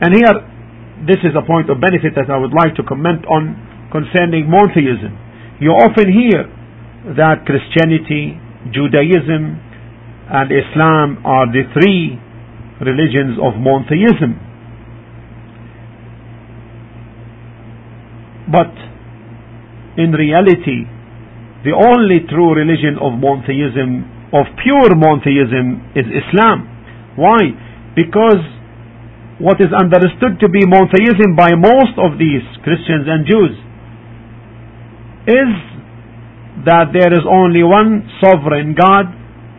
And here, this is a point of benefit that I would like to comment on concerning monotheism. You often hear that Christianity, Judaism, and Islam are the three religions of monotheism. But in reality, the only true religion of monotheism, of pure monotheism, is Islam. Why? Because what is understood to be monotheism by most of these Christians and Jews is that there is only one sovereign God,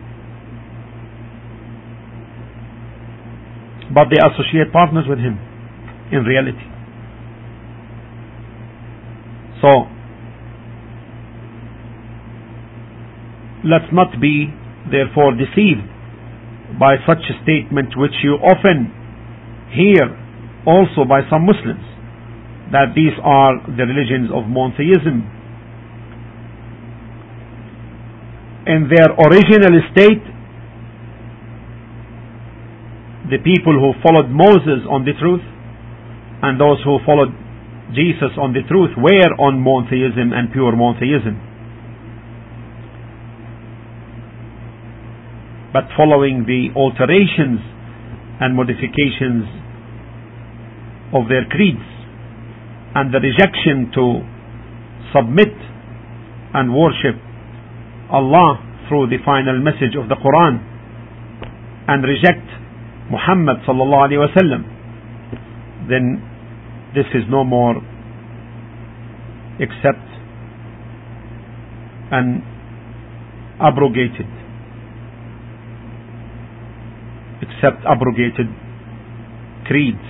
but they associate partners with him in reality. So let's not be therefore deceived by such a statement, which you often hear also by some Muslims, that these are the religions of monotheism. In their original state, the people who followed Moses on the truth and those who followed Jesus on the truth were on monotheism and pure monotheism. But following the alterations and modifications of their creeds and the rejection to submit and worship Allah through the final message of the Quran and reject Muhammad sallallahu alaihi wasallam, then this is no more except an abrogated creeds.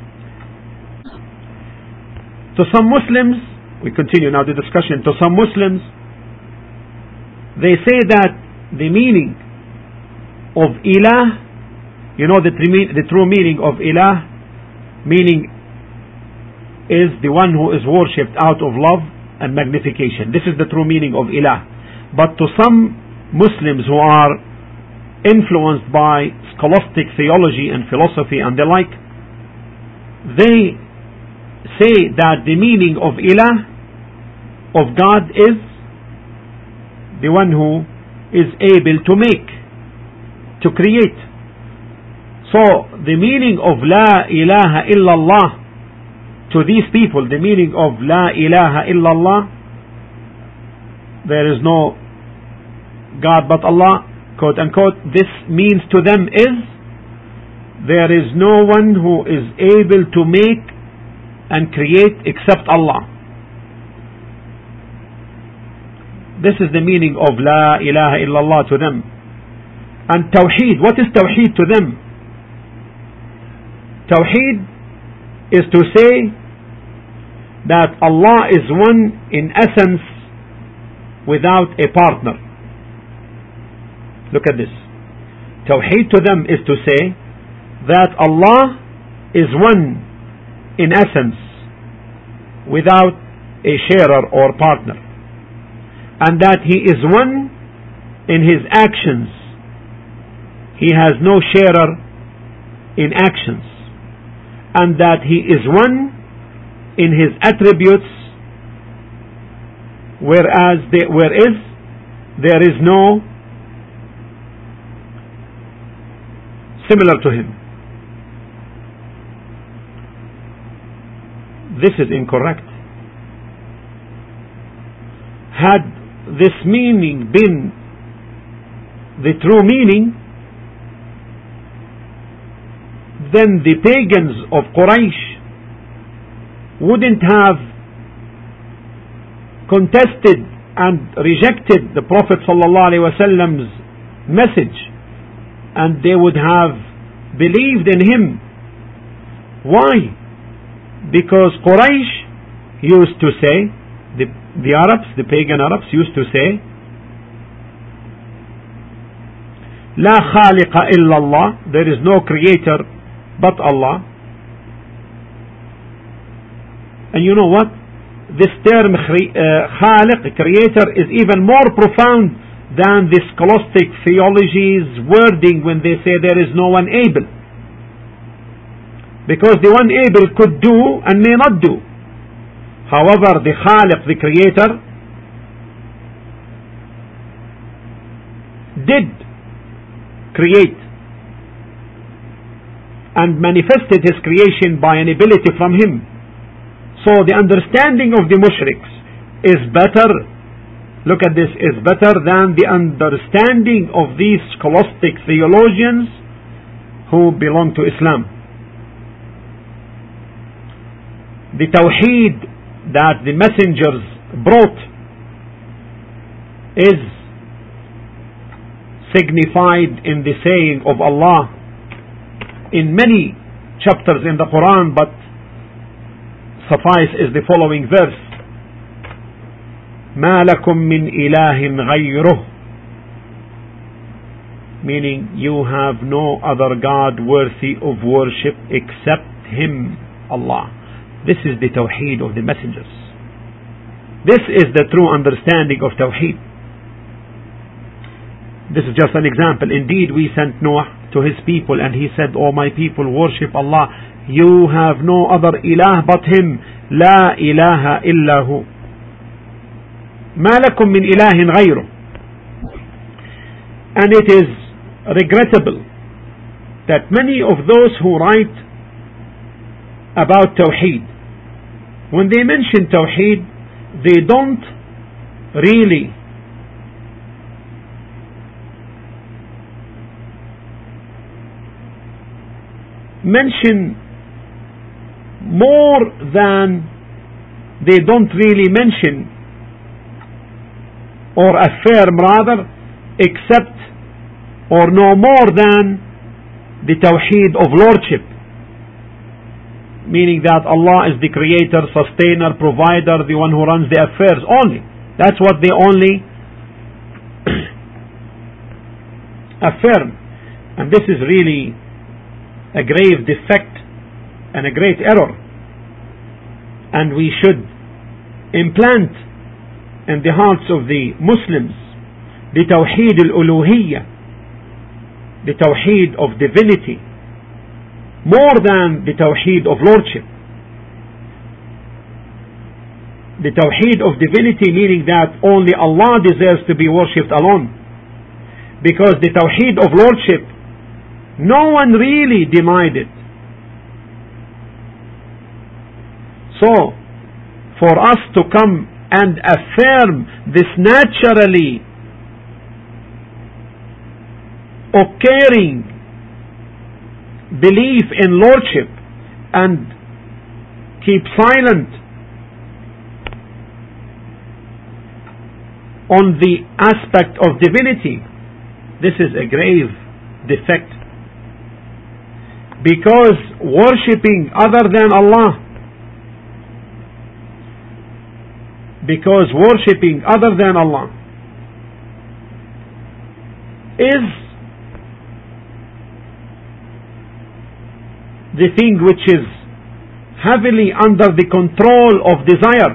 To some Muslims, we continue now the discussion, to some Muslims, they say that the meaning of Ilah, you know, the true meaning of Ilah, meaning is the one who is worshipped out of love and magnification. This is the true meaning of Ilah. But to some Muslims who are influenced by scholastic theology and philosophy and the like, they say that the meaning of Ilah, of God, is the one who is able to make, to create. So the meaning of La ilaha illallah to these people, the meaning of La ilaha illallah, there is no God but Allah, quote unquote, this means to them is there is no one who is able to make and create except Allah. This is the meaning of La ilaha illallah to them. And Tawheed, what is Tawheed to them? Tawheed is to say that Allah is one in essence without a partner. Look at this. Tawheed to them is to say that Allah is one in essence without a sharer or partner, and that He is one in His actions. He has no sharer in actions, and that He is one in His attributes, whereas there is no similar to Him. This is incorrect. Had this meaning been the true meaning, then the pagans of Quraysh wouldn't have contested and rejected the Prophet ﷺ's message, and they would have believed in him. Why? Because Quraysh used to say, the Arabs, the pagan Arabs used to say, La khaliqa illa Allah, there is no creator but Allah. And you know what? This term khaliq, creator, is even more profound than the scholastic theology's wording when they say there is no one able. because the one able could do and may not do. However, the Khaliq, the Creator, did create and manifested His creation by an ability from Him. So the understanding of the mushriks is better, look at this, is better than the understanding of these scholastic theologians who belong to Islam. The Tawheed that the messengers brought is signified in the saying of Allah in many chapters in the Quran, but suffice is the following verse: مَا لَكُم مِّنْ إِلَهٍ غَيْرُهُ, meaning you have no other God worthy of worship except Him, Allah. This is the Tawheed of the messengers. This is the true understanding of Tawheed. This is just an example. Indeed, we sent Noah to his people and he said, "O my people, worship Allah. You have no other ilah but Him. La ilaha illahu. Ma lakum min ilahin ghayruh." And it is regrettable that many of those who write about Tawheed, when they mention Tawheed, they don't really mention more than they don't really mention or affirm rather, except or no more than the Tawheed of Lordship, meaning that Allah is the Creator, Sustainer, Provider, the one who runs the affairs only. That's what they only affirm. And this is really a grave defect and a great error. And we should implant in the hearts of the Muslims the Tawheed al-Uluhiyyah, the Tawheed of divinity, more than the Tawheed of Lordship. The Tawheed of divinity, meaning that only Allah deserves to be worshipped alone. Because the Tawheed of Lordship, no one really denied it. So, for us to come and affirm this naturally occurring belief in Lordship and keep silent on the aspect of divinity, this is a grave defect. Because worshipping other than Allah, is the thing which is heavily under the control of desire.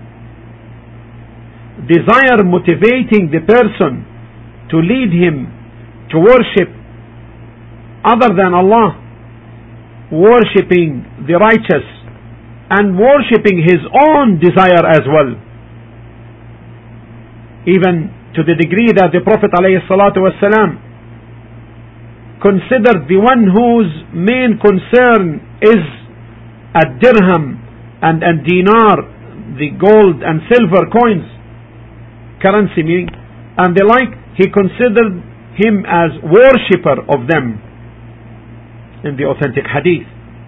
Desire motivating the person to lead him to worship other than Allah, worshipping the righteous and worshipping his own desire as well. Even to the degree that the Prophet ﷺ considered the one whose main concern is a dirham and a dinar, the gold and silver coins, currency meaning, and the like, he considered him as worshipper of them in the authentic hadith,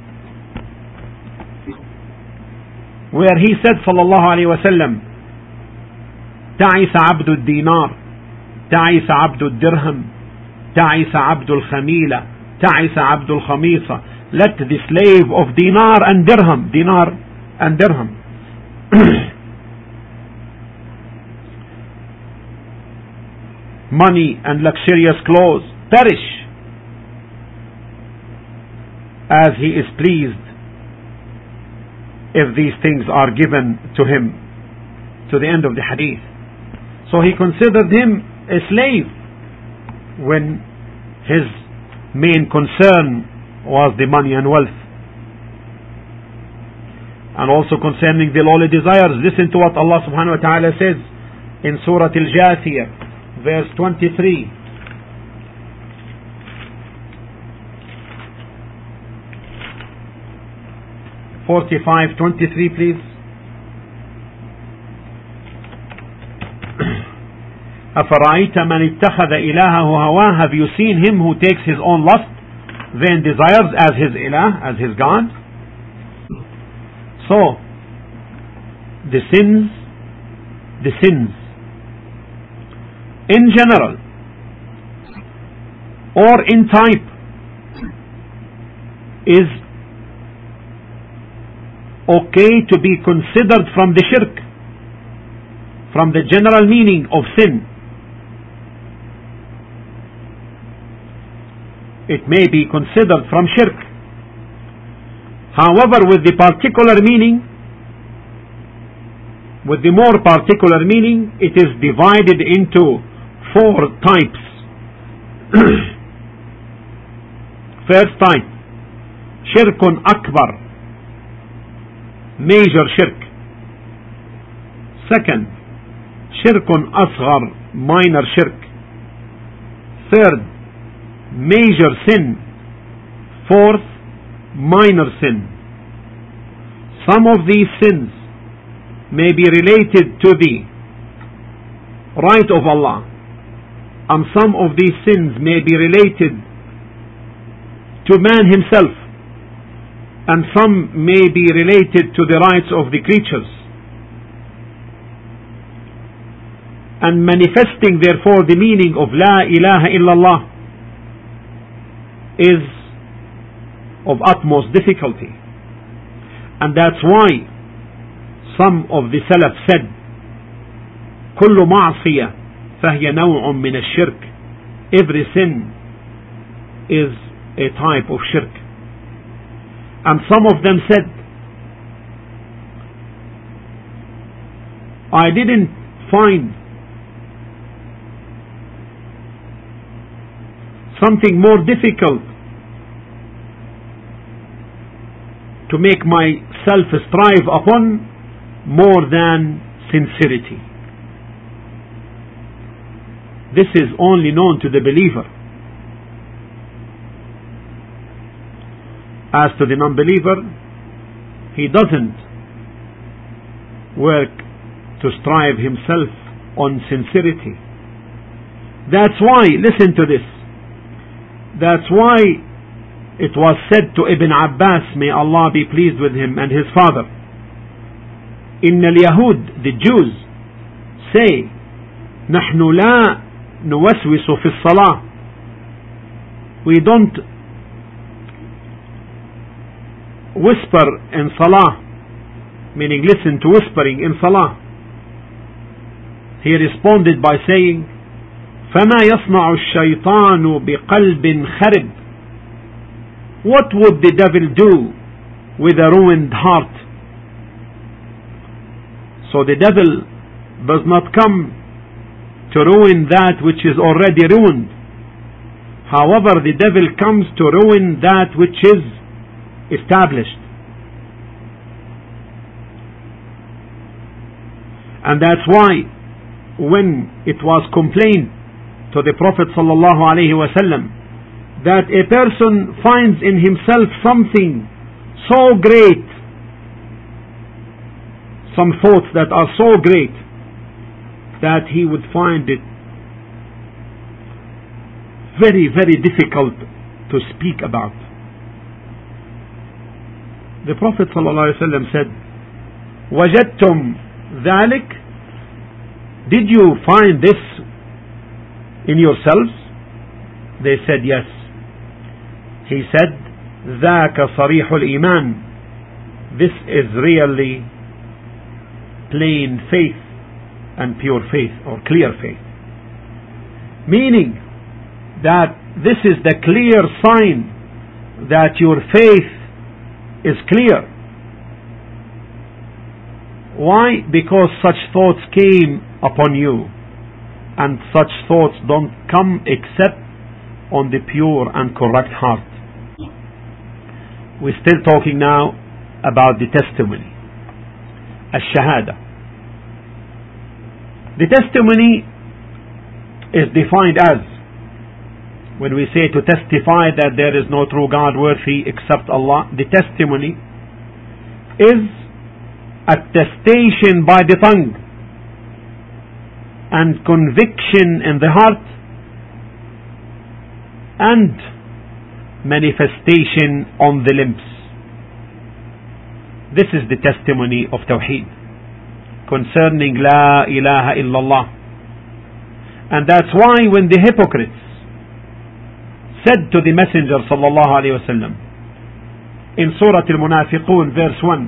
where he said sallallahu alayhi wa sallam, تعس عبد الدينار تعس عبد الدرهم تعس عبد الخميلة تعس عبد الخميصة. Let the slave of dinar and dirham money and luxurious clothes perish, as he is pleased if these things are given to him, to the end of the hadith. So he considered him a slave when his main concern was the money and wealth. And also concerning the lowly desires, listen to what Allah subhanahu wa ta'ala says in Surah Al-Jathiyah, verse 23. (45:23), please. أَفَرَأَيْتَ مَنِ اتَّخَذَ إِلَهَهُ هَوَاهُ. Have you seen him who takes his own lust, vain desires, as his ilah, as his God? So, the sins in general or in type is okay to be considered from the shirk, from the general meaning of sin. It may be considered from shirk. However, with the particular meaning, with the more particular meaning, it is divided into 4 types. First type, shirkun akbar, major shirk. Second, shirkun asghar, minor shirk. Third, major sin. Fourth, minor sin. Some of these sins may be related to the right of Allah, and some of these sins may be related to man himself, and some may be related to the rights of the creatures. And manifesting therefore the meaning of La ilaha illallah is of utmost difficulty. And that's why some of the Salaf said, كل معصية فهي نوع من الشرك. Every sin is a type of shirk. And some of them said, I didn't find something more difficult to make myself strive upon more than sincerity. This is only known to the believer. As to the non-believer, he doesn't work to strive himself on sincerity. That's why, listen to this, that's why it was said to Ibn Abbas, may Allah be pleased with him and his father, إن اليهود, the Jews, say, نحن لا نوسوس في الصلاة. We don't whisper in salah, meaning listen to whispering in salah. He responded by saying, فما يصنع الشيطان بقلب خرب. What would the devil do with a ruined heart? So the devil does not come to ruin that which is already ruined. However, the devil comes to ruin that which is established. And that's why when it was complained to the Prophet sallallahu alaihi wasallam that a person finds in himself something so great, some thoughts that are so great that he would find it very, very difficult to speak about, the Prophet ﷺ said, وَجَدْتُمْ ذَلِكَ? Did you find this in yourselves? They said yes. He said, ذَاكَ صَرِيحُ الْإِيمَانِ. This is really plain faith and pure faith, or clear faith. Meaning that this is the clear sign that your faith is clear. Why? Because such thoughts came upon you, and such thoughts don't come except on the pure and correct heart. We're still talking now about the testimony. الشهادة. The testimony is defined as, when we say to testify that there is no true God worthy except Allah, the testimony is attestation by the tongue and conviction in the heart and manifestation on the limbs. This is the testimony of Tawheed concerning La ilaha illallah. And that's why when the hypocrites said to the Messenger sallallahu alayhi wasallam in Surah Al-Munafiqun verse 1,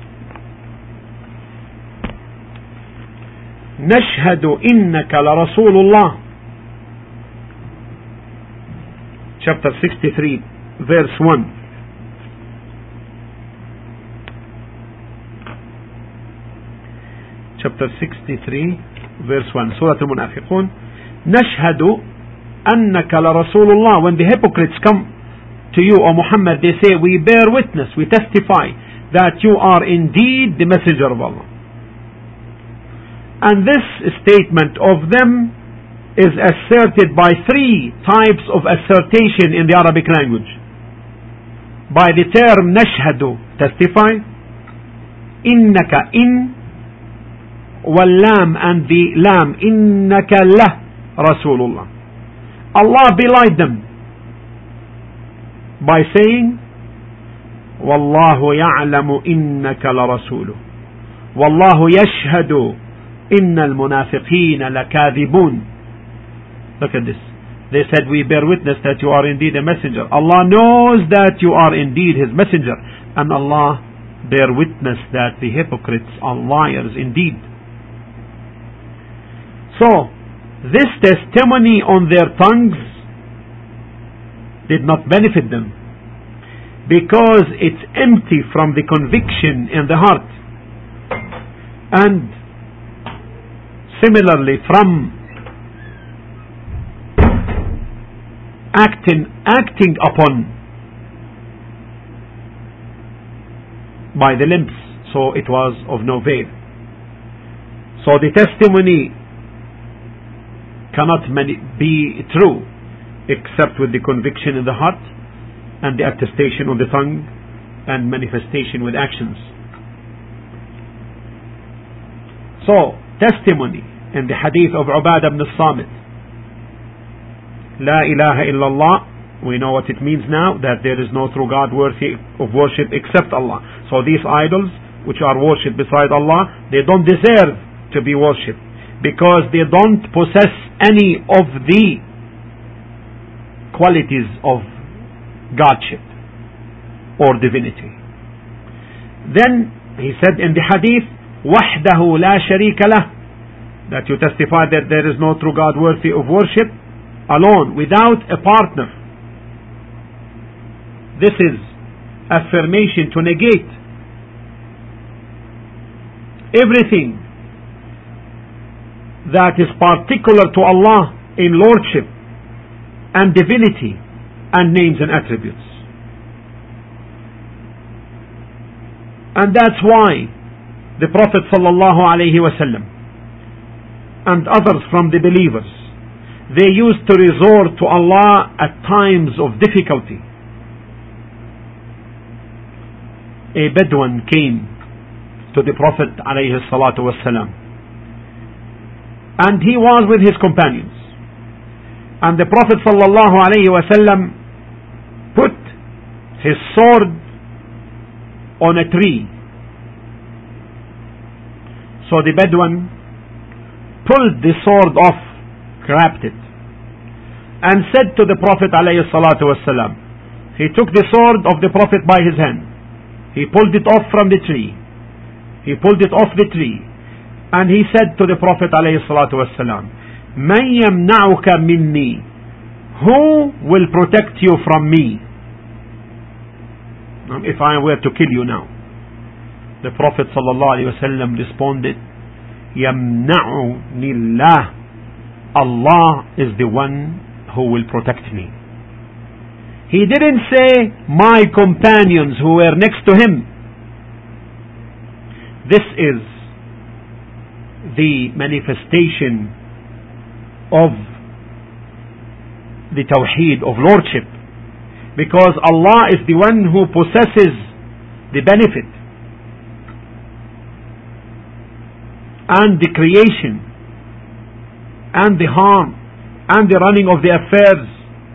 نشهد إنك لرسول الله, chapter 63 verse 1, chapter 63 verse 1, Surah Al-Munafiqun, نشهد أنك لرسول الله. When the hypocrites come to you, O Muhammad, they say, we bear witness, we testify that you are indeed the messenger of Allah. And this statement of them is asserted by three types of assertion in the Arabic language. By the term nashhadu, testify, innaka, in, wal-lam, and the lam, innaka lah Rasulullah. Allah belied them by saying, Wallahu ya'lamu innaka la rasuluh, Wallahu yashhadu innal munafiqina lakadhibun. Look at this. They said, we bear witness that you are indeed a messenger. Allah knows that you are indeed His messenger, and Allah bear witness that the hypocrites are liars indeed. So this testimony on their tongues did not benefit them, because it's empty from the conviction in the heart, and similarly from acting upon by the limbs. So it was of no avail. So the testimony cannot be true except with the conviction in the heart and the attestation on the tongue and manifestation with actions. So testimony in the hadith of Ubadah ibn Samit, La ilaha illallah, we know what it means now, that there is no true God worthy of worship except Allah. So these idols which are worshipped beside Allah, they don't deserve to be worshipped, because they don't possess any of the qualities of Godship or divinity. Then he said in the hadith, وَحْدَهُ لَا شَرِيكَ لَهُ, that you testify that there is no true God worthy of worship alone, without a partner. This is affirmation to negate everything that is particular to Allah in lordship and divinity and names and attributes. And that's why the Prophet sallallahu alaihi wasallam and others from the believers, they used to resort to Allah at times of difficulty. A Bedouin came to the Prophet alayhi salatu wasalam, and he was with his companions, and the Prophet sallallahu alayhi wasallam put his sword on a tree. So the Bedouin pulled the sword off, grabbed it, and said to the Prophet alayhi salatu wasalam, he took the sword of the Prophet by his hand, he pulled it off from the tree, he pulled it off the tree, and he said to the Prophet alayhi salatu wasalam, man yamna'uka minni, who will protect you from me? If I were to kill you now. The Prophet sallallahu alayhi wasallam responded, yamna'uni Allah, Allah is the one who will protect me. He didn't say my companions who were next to him. This is the manifestation of the Tawheed of Lordship, because Allah is the one who possesses the benefit and the creation and the harm and the running of the affairs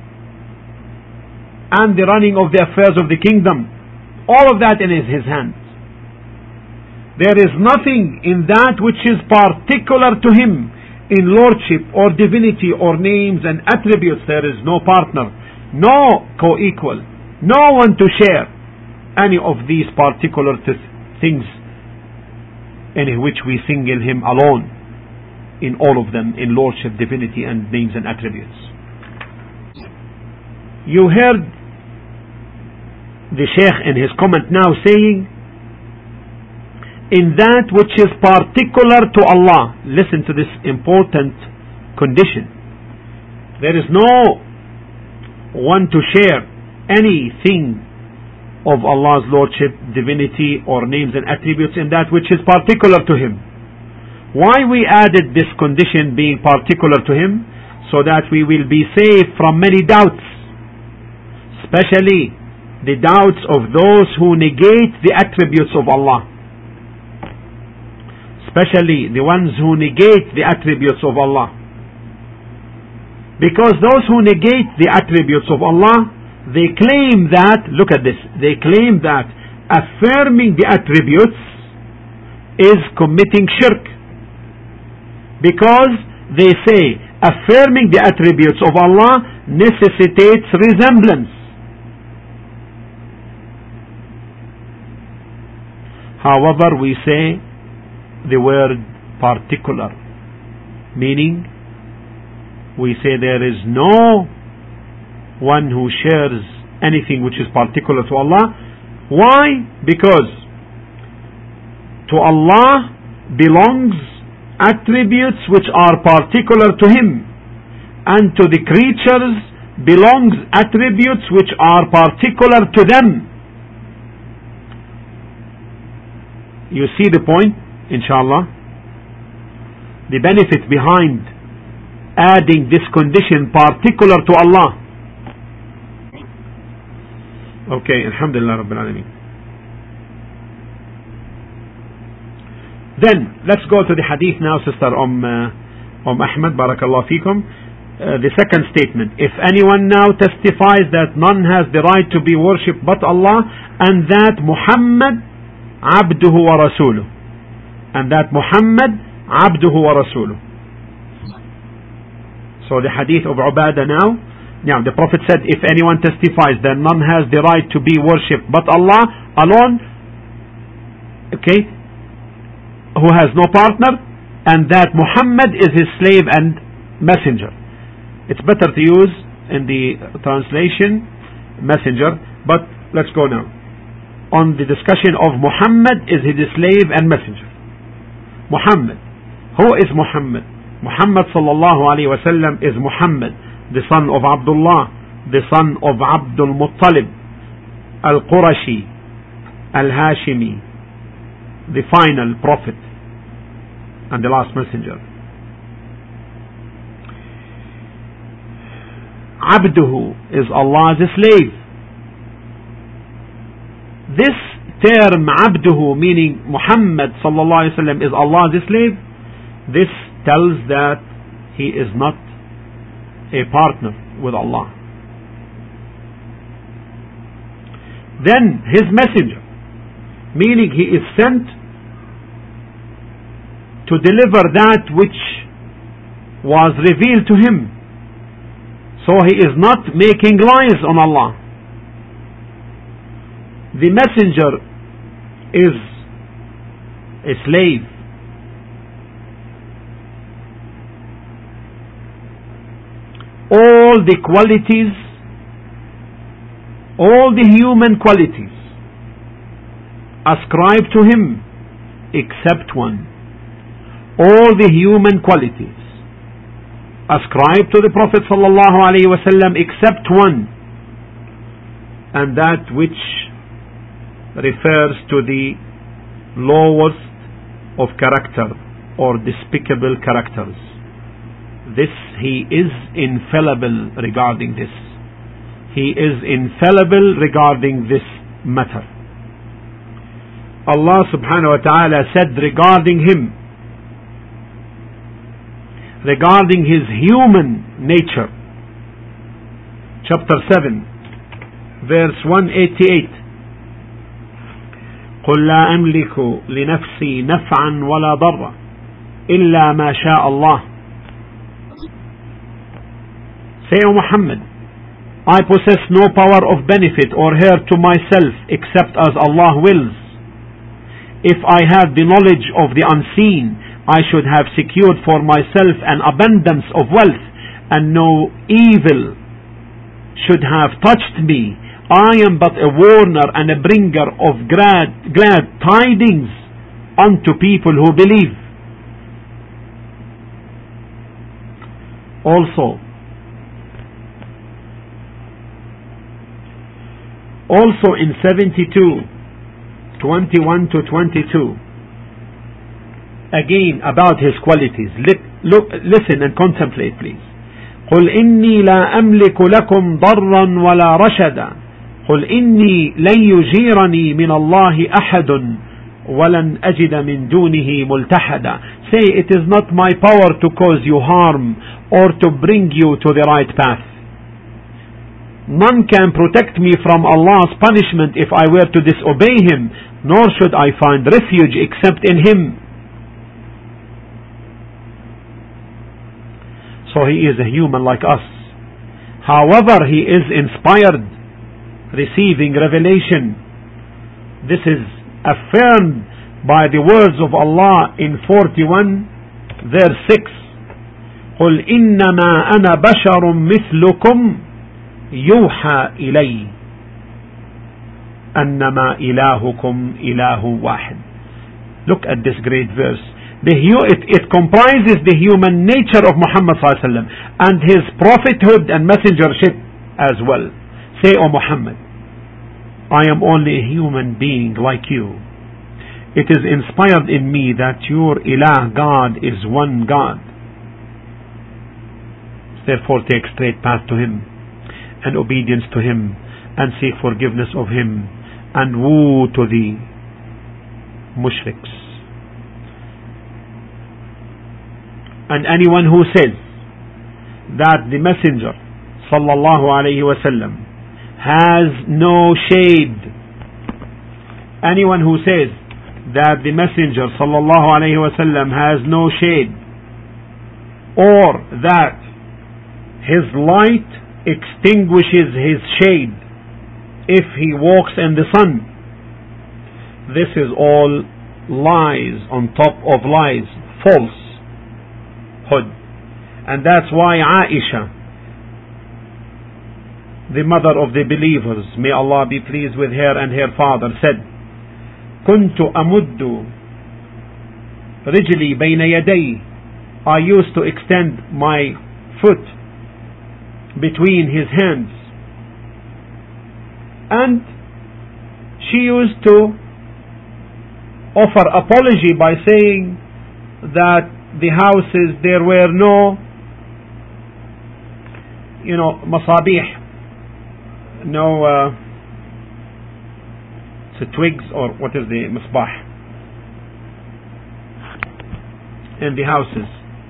and the running of the affairs of the kingdom. All of that in His hands. There is nothing in that which is particular to Him in lordship or divinity or names and attributes. There is no partner, no co-equal, no one to share any of these particular things in which we single Him alone in all of them, in lordship, divinity and names and attributes. You heard the Shaykh in his comment now saying, in that which is particular to Allah. Listen to this important condition. There is no one to share anything of Allah's lordship, divinity or names and attributes in that which is particular to Him. Why we added this condition being particular to Him? So that we will be saved from many doubts, especially the doubts of those who negate the attributes of Allah, especially the ones who negate the attributes of Allah. Because those who negate the attributes of Allah, they claim that, look at this, they claim that affirming the attributes is committing shirk. Because they say affirming the attributes of Allah necessitates resemblance. However, we say the word particular, meaning we say there is no one who shares anything which is particular to Allah. Why? Because to Allah belongs attributes which are particular to Him, and to the creatures belongs attributes which are particular to them. You see the point, inshallah? The benefit behind adding this condition particular to Allah. Okay, alhamdulillah rabbil alameen. Then let's go to the hadith now, Sister Ahmed, barakallah fikum. The second statement: if anyone now testifies that none has the right to be worshipped but Allah, and that Muhammad abduhu wa rasuluh, and that Muhammad abduhu wa rasuluh. So the hadith of Ubadah now. Now the Prophet said, if anyone testifies that none has the right to be worshipped but Allah alone, okay, who has no partner, and that Muhammad is his slave and messenger. It's better to use in the translation messenger, but let's go now on the discussion of Muhammad is his slave and messenger. Muhammad, who is Muhammad? Muhammad sallallahu alaihi wasallam is Muhammad, the son of Abdullah, the son of Abdul Muttalib, Al-Qurashi, Al-Hashimi, the final prophet and the last messenger. Abduhu is Allah's slave. This term Abduhu, meaning Muhammad sallallahu alaihi wasallam is Allah's slave, this tells that he is not a partner with Allah. Then his messenger, meaning he is sent to deliver that which was revealed to him. So he is not making lies on Allah. The messenger is a slave. All the qualities, all the human qualities ascribed to him except one. All the human qualities ascribed to the Prophet sallallahu alaihi wasallam except one, and that which refers to the lowest of character or despicable characters. He is infallible regarding this. He is infallible regarding this matter. Allah subhanahu wa ta'ala said regarding him, regarding his human nature, chapter 7, verse 188, قل لا أملك لنفسي نفعا ولا ضرا إلا ما شاء الله. Say, O Muhammad, I possess no power of benefit or hurt to myself except as Allah wills. If I had the knowledge of the unseen, I should have secured for myself an abundance of wealth, and no evil should have touched me. I am but a warner and a bringer of glad tidings unto people who believe. Also in 72:21 to 22, again about his qualities. Listen and contemplate, please. قل إني لا أملك لكم ضرا ولا رشدا قل إني لن يجيرني من الله أحد ولن أجد من دونه ملتحدا. Say, it is not my power to cause you harm or to bring you to the right path. None can protect me from Allah's punishment if I were to disobey Him, nor should I find refuge except in Him. So he is a human like us. However, he is inspired, receiving revelation. This is affirmed by the words of Allah in 41 verse 6. قل إنما أنا بشر مثلكم يوحى إلي أنما إلهكم إله واحد. Look at this great verse. It comprises the human nature of Muhammad ﷺ and his prophethood and messengership as well. Say, O Muhammad, I am only a human being like you. It is inspired in me that your Ilah, God, is one God. Therefore take straight path to Him and obedience to Him and seek forgiveness of Him and woe to the mushriks. And anyone who says that the Messenger sallallahu alayhi wasallam has no shade, anyone who says that the Messenger sallallahu alayhi wasallam has no shade, or that his light extinguishes his shade if he walks in the sun, this is all lies on top of lies, falsehood. And that's why Aisha, the mother of the believers, may Allah be pleased with her and her father, said, كنت أمد رجلي بين يدي. I used to extend my foot between his hands, and she used to offer apology by saying that the houses, there were no masabih, no twigs, or what is the misbah in the houses.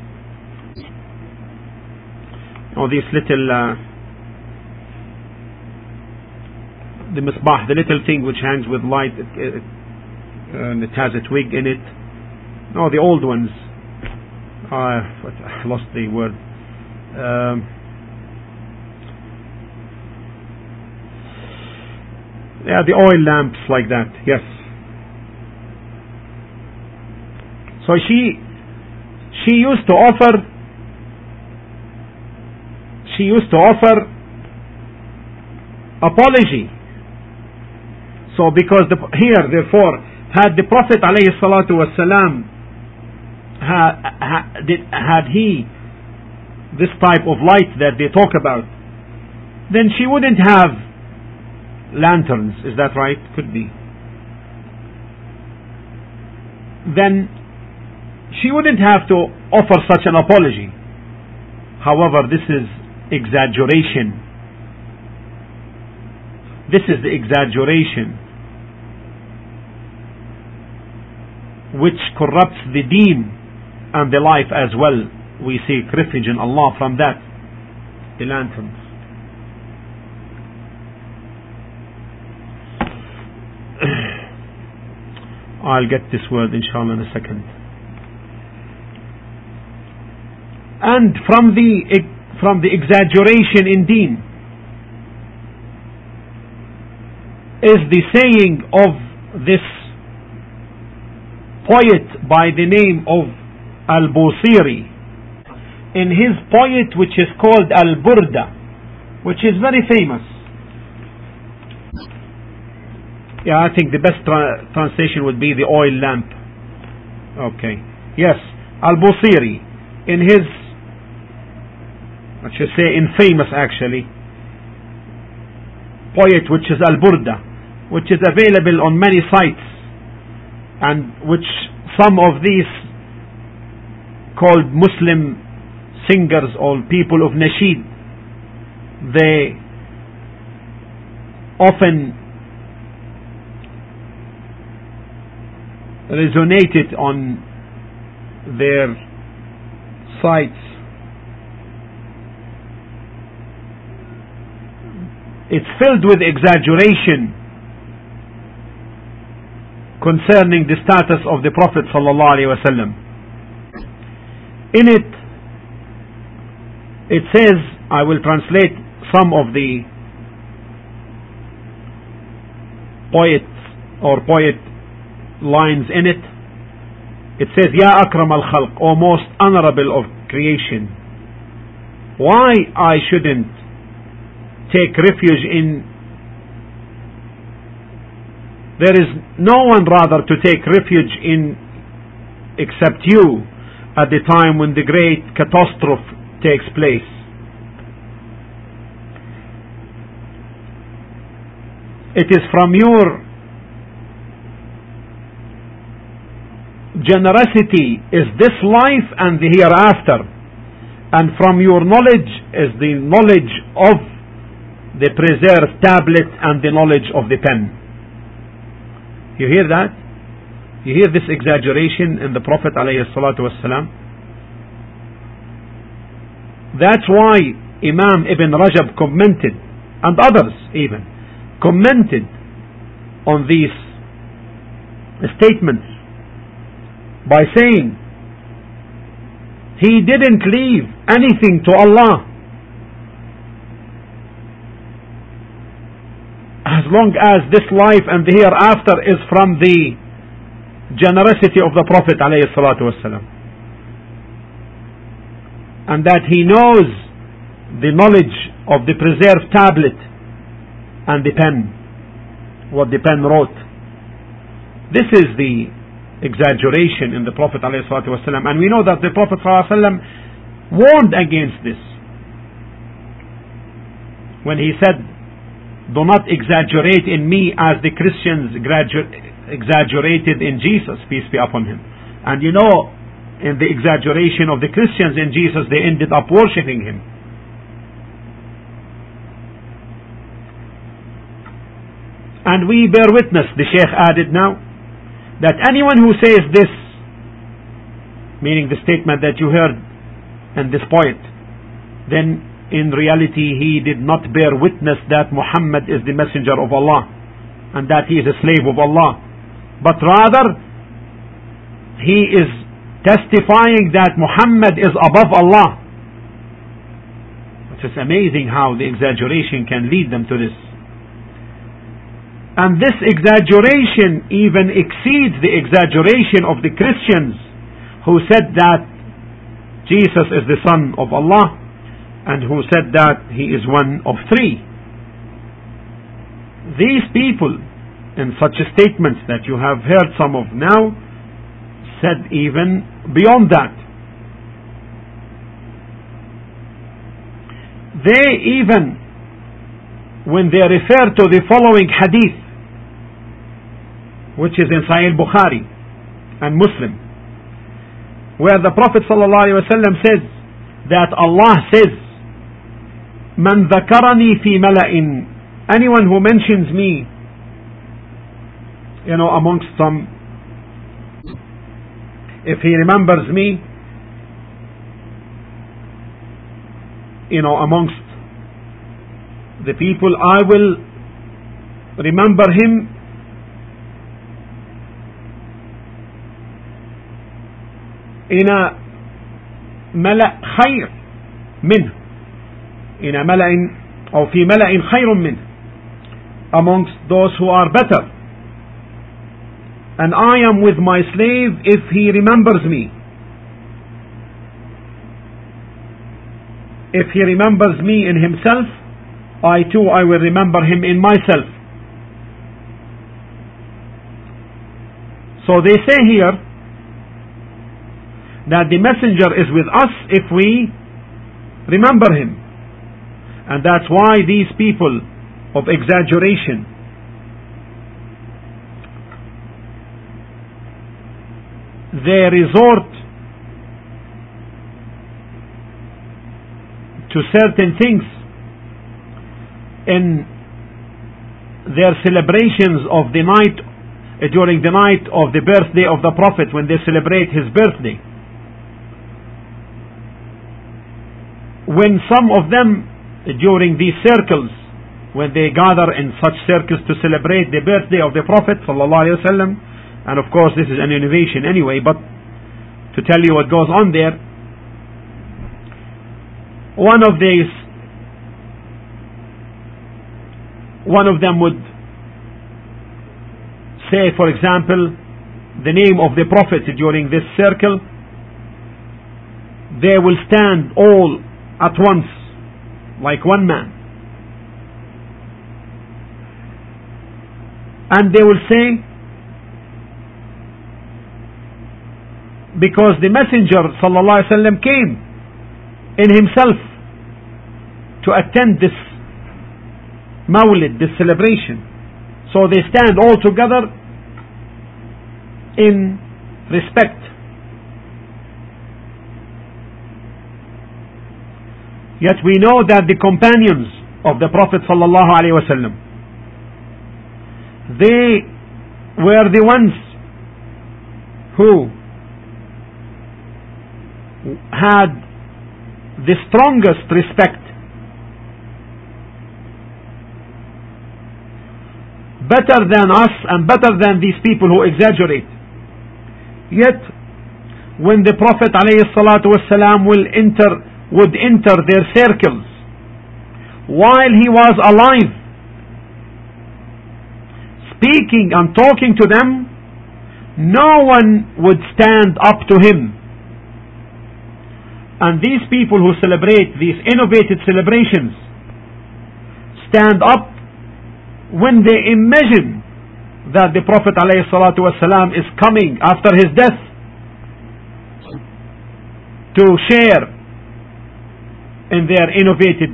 These little the misbah, the little thing which hangs with light, and it has a twig in it. No, the old ones. I lost the word. Yeah, the oil lamps like that. Yes. So she used to offer. She used to offer apology. So because therefore, had the Prophet alayhi salatu wasalam had he this type of light that they talk about, then she wouldn't have lanterns. Is that right? Could be. Then she wouldn't have to offer such an apology. However, this is exaggeration. This is the exaggeration which corrupts the deen and the life as well. We seek refuge in Allah from that. The lanterns. I'll get this word inshallah in a second. And from the exaggeration in deen is the saying of this poet by the name of Al-Busiri in his poet which is called Al-Burda, which is very famous. Yeah, I think the best translation would be the oil lamp. Okay. Yes, Al-Busiri in his, I should say infamous actually, poet which is Al-Burda, which is available on many sites, and which some of these called Muslim singers or people of Nasheed, they often resonated on their sites. It's filled with exaggeration concerning the status of the Prophet sallallahu alaihi wasallam. In it says, I will translate some of the poet lines in it. It says, Ya Akram al-Khalq, O most honorable of creation, why I shouldn't take refuge in, there is no one rather to take refuge in except you at the time when the great catastrophe takes place. It is from your generosity is this life and the hereafter, and from your knowledge is the knowledge of the preserved tablet and the knowledge of the pen. You hear that? You hear this exaggeration in the Prophet ﷺ? That's why Imam Ibn Rajab commented, and others even commented on these statements by saying he didn't leave anything to Allah as long as this life and the hereafter is from the generosity of the Prophet ﷺ, and that he knows the knowledge of the preserved tablet and the pen, what the pen wrote. This is the exaggeration in the Prophet ﷺ, and we know that the Prophet ﷺ warned against this when he said, do not exaggerate in me as the Christians exaggerated in Jesus, peace be upon him. And you know, in the exaggeration of the Christians in Jesus, they ended up worshipping him. And we bear witness, the Shaykh added now, that anyone who says this, meaning the statement that you heard in this poet, then in reality he did not bear witness that Muhammad is the messenger of Allah and that he is a slave of Allah, but rather he is testifying that Muhammad is above Allah. It's amazing how the exaggeration can lead them to this. And this exaggeration even exceeds the exaggeration of the Christians who said that Jesus is the Son of Allah and who said that he is one of three. These people, in such statements that you have heard some of now, said even beyond that. They even, when they refer to the following hadith, which is in Sahih Bukhari and Muslim, where the Prophet ﷺ says that Allah says, "Man dhakarani fi mala'in," anyone who mentions me, amongst some, if he remembers me, amongst the people, I will remember him in a ملأ خير منه, in a ملأ أو في ملأ خير منه, amongst those who are better, and I am with my slave if he remembers me. If he remembers me in himself, I will remember him in myself. So they say here that the messenger is with us if we remember him. And that's why these people of exaggeration, they resort to certain things in their celebrations of the night, during the night of the birthday of the Prophet, when they celebrate his birthday. When some of them, during these circles, when they gather in such circles to celebrate the birthday of the Prophet ﷺ, and of course this is an innovation anyway, but to tell you what goes on there, one of them would say, for example, the name of the Prophet during this circle. They will stand all at once like one man, and they will say, because the Messenger ﷺ came in himself to attend this Mawlid, this celebration, so they stand all together in respect. Yet we know that the companions of the Prophet ﷺ, they were the ones who had the strongest respect, better than us and better than these people who exaggerate. Yet when the Prophet ﷺ would enter their circles while he was alive, speaking and talking to them, no one would stand up to him. And these people who celebrate these innovative celebrations stand up when they imagine that the Prophet ﷺ is coming after his death to share in their innovative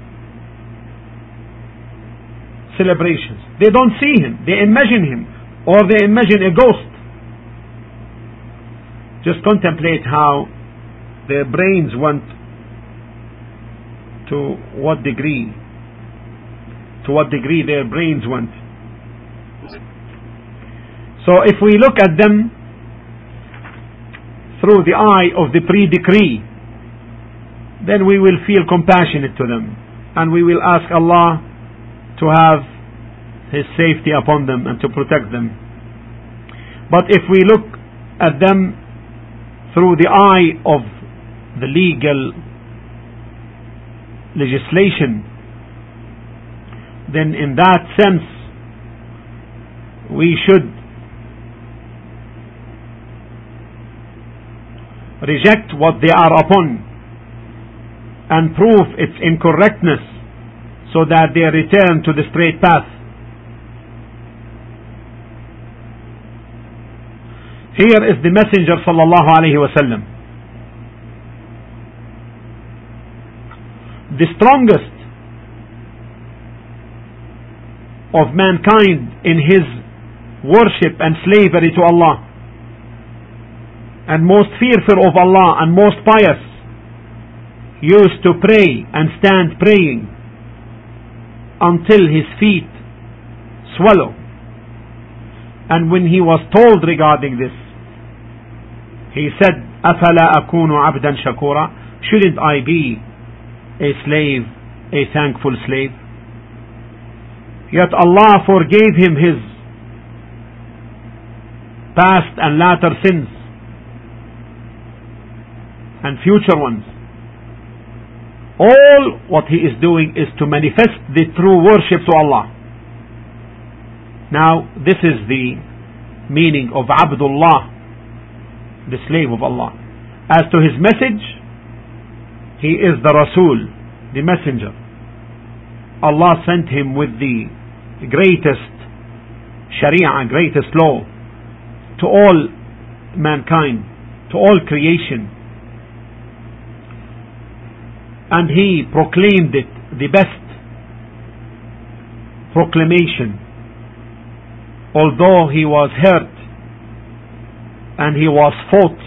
celebrations. They don't see him, they imagine him, or they imagine a ghost. Just contemplate how their brains went to what degree their brains went. So if we look at them through the eye of the pre-decree, then we will feel compassionate to them, and we will ask Allah to have His safety upon them and to protect them. But if we look at them through the eye of the legal legislation, then in that sense we should reject what they are upon and prove its incorrectness, so that they return to the straight path. Here is the Messenger sallallahu alaihi wasallam, the strongest of mankind in his worship and slavery to Allah. and most fearful of Allah and most pious, used to pray and stand praying until his feet swallow. And when he was told regarding this, he said, أَفَلَا أَكُونُ عَبْدًا شَكُورًا? Shouldn't I be a slave, a thankful slave? Yet Allah forgave him his past and latter sins and future ones. All what he is doing is to manifest the true worship to Allah. Now, this is the meaning of Abdullah, the slave of Allah. As to his message, he is the Rasul, the messenger. Allah sent him with the greatest Sharia, greatest law to all mankind, to all creation. And he proclaimed it the best proclamation, although he was hurt and he was fought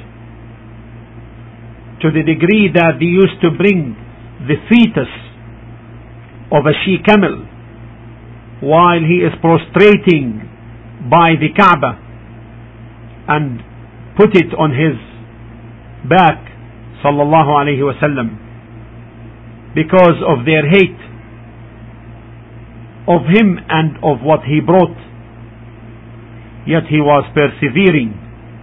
to the degree that they used to bring the fetus of a she-camel while he is prostrating by the Kaaba and put it on his back, sallallahu alayhi wasallam, because of their hate of him and of what he brought. Yet he was persevering.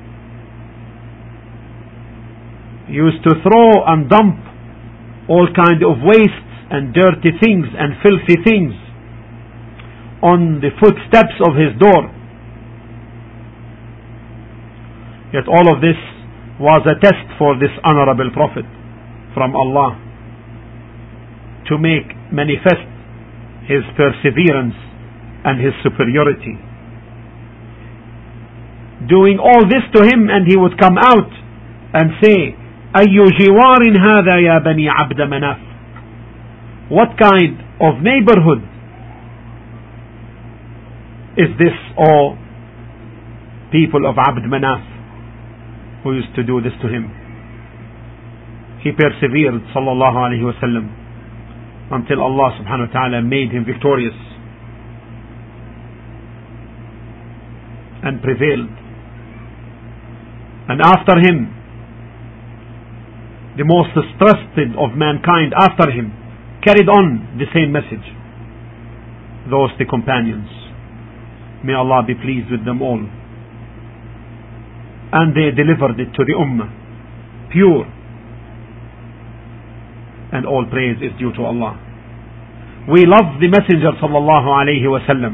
He used to throw and dump all kind of wastes and dirty things and filthy things on the footsteps of his door. Yet all of this was a test for this honorable Prophet from Allah, to make manifest his perseverance and his superiority. Doing all this to him, and he would come out and say, أَيُّ جِوَارٍ هَذَا يَا بَنِي عَبْدَ مَنَافٍ? What kind of neighborhood is this, O people of Abd Manaf, who used to do this to him? He persevered, sallallahu alayhi wa sallam, until Allah subhanahu wa ta'ala made him victorious and prevailed. And after him, the most trusted of mankind after him carried on the same message. Those the companions, may Allah be pleased with them all. And they delivered it to the ummah pure, and all praise is due to Allah. We love the Messenger sallallahu alayhi wa sallam.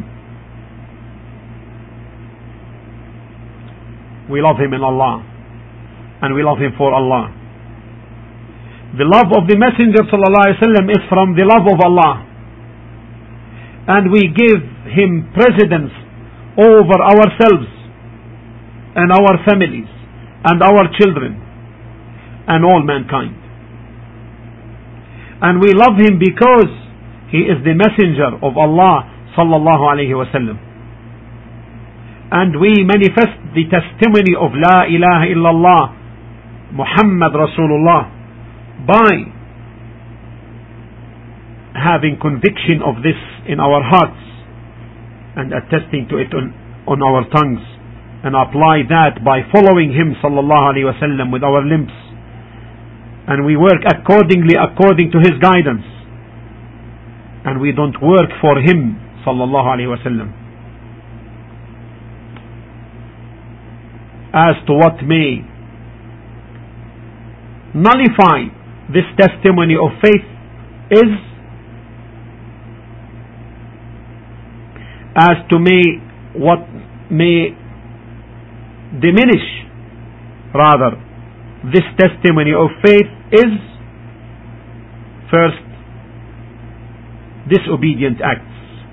We love him in Allah, and we love him for Allah. The love of the Messenger sallallahu alayhi wa sallam is from the love of Allah, and we give him precedence over ourselves and our families and our children and all mankind. And we love him because he is the messenger of Allah sallallahu alayhi wa sallam. And we manifest the testimony of La ilaha illallah Muhammad Rasulullah by having conviction of this in our hearts and attesting to it on our tongues, and apply that by following him sallallahu alayhi wa sallam with our limbs, and we work accordingly according to his guidance, and we don't work for him sallallahu alayhi wa sallam. As to what may nullify this testimony of faith is what may diminish rather this testimony of faith is, first, disobedient acts.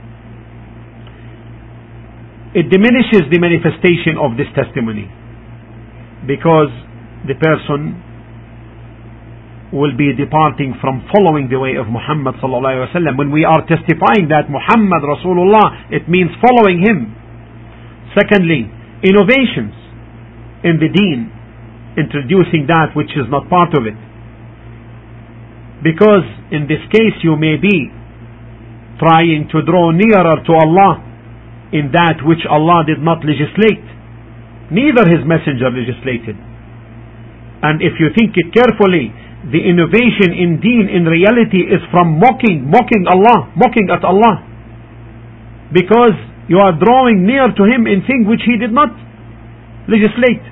It diminishes the manifestation of this testimony, because the person will be departing from following the way of Muhammad sallallahu alaihi wasallam. When we are testifying that Muhammad Rasulullah, it means following him. Secondly, innovations in the deen introducing that which is not part of it. Because in this case you may be trying to draw nearer to Allah in that which Allah did not legislate, neither His Messenger legislated. And if you think it carefully, the innovation in deen in reality is from mocking Allah, mocking at Allah, because you are drawing near to Him in things which He did not legislate.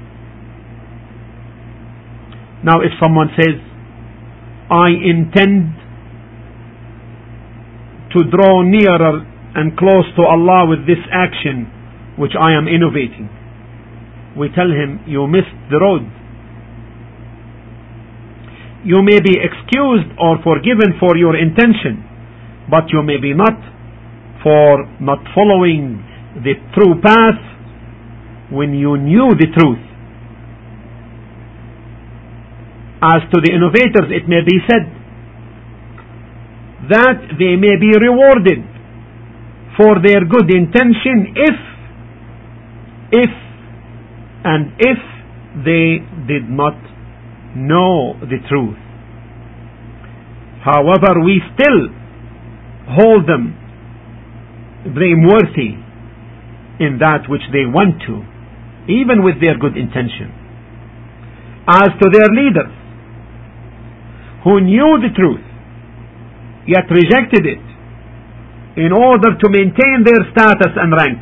Now if someone says, I intend to draw nearer and close to Allah with this action which I am innovating, we tell him, you missed the road. You may be excused or forgiven for your intention, but you may be not for not following the true path when you knew the truth. As to the innovators, it may be said that they may be rewarded for their good intention if they did not know the truth. However, we still hold them blameworthy in that which they want to, even with their good intention. As to their leaders, who knew the truth yet rejected it in order to maintain their status and rank,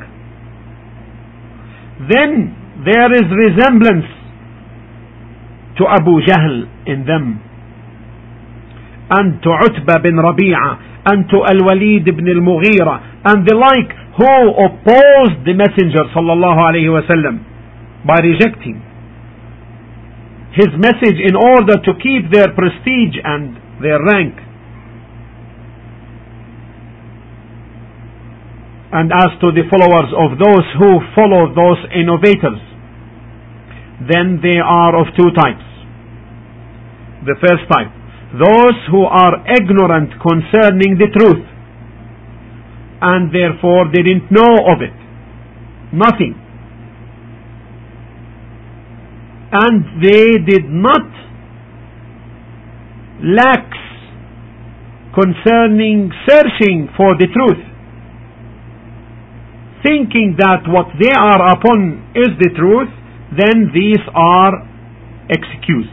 then there is resemblance to Abu Jahl in them, and to Utbah bin Rabi'ah, and to Al-Walid ibn al-Mughira, and the like, who opposed the Messenger sallallahu alaihi wasallam by rejecting his message in order to keep their prestige and their rank. And as to the followers of those who follow those innovators, then they are of two types. The first type, those who are ignorant concerning the truth, and therefore they didn't know of it, nothing, and they did not lax concerning searching for the truth, thinking that what they are upon is the truth, then these are excused.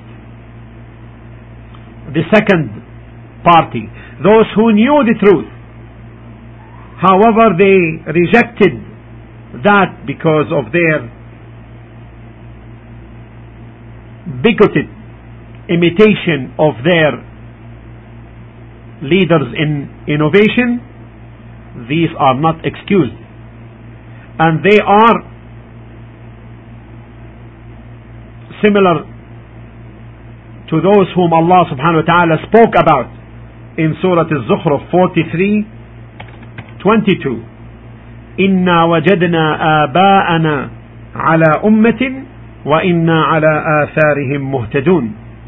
The second party, those who knew the truth, however they rejected that because of their bigoted imitation of their leaders in innovation, these are not excused, and they are similar to those whom Allah subhanahu wa ta'ala spoke about in Surah Al-Zukhruf 43:22. إِنَّا وَجَدْنَا آبَاءَنَا عَلَى أُمَّةٍ وَإِنَّا عَلَى آثَارِهِمْ مُهْتَدُونَ.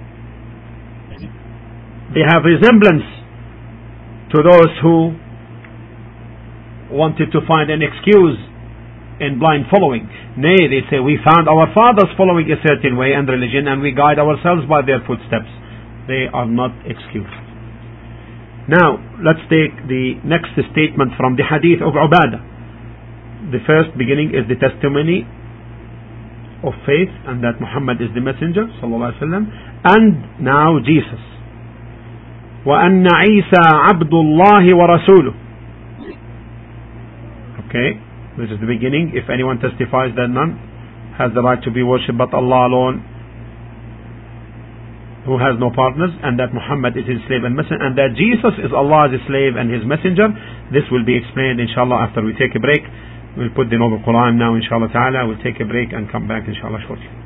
They have resemblance to those who wanted to find an excuse in blind following. Nay, they say, we found our fathers following a certain way and religion, and we guide ourselves by their footsteps. They are not excused. Now, let's take the next statement from the hadith of Ubadah. The first beginning is the testimony of faith and that Muhammad is the messenger sallallahu alaihi wasallam, and now Jesus. وَأَنَّ عِيسَى عَبْدُ اللَّهِ وَرَسُولُهُ. Okay, this is the beginning. If anyone testifies that none has the right to be worshipped but Allah alone, who has no partners, and that Muhammad is his slave and messenger, and that Jesus is Allah's slave and his messenger. This will be explained inshallah after we take a break. We'll put the Noble Quran now inshallah ta'ala. We'll take a break and come back inshallah shortly.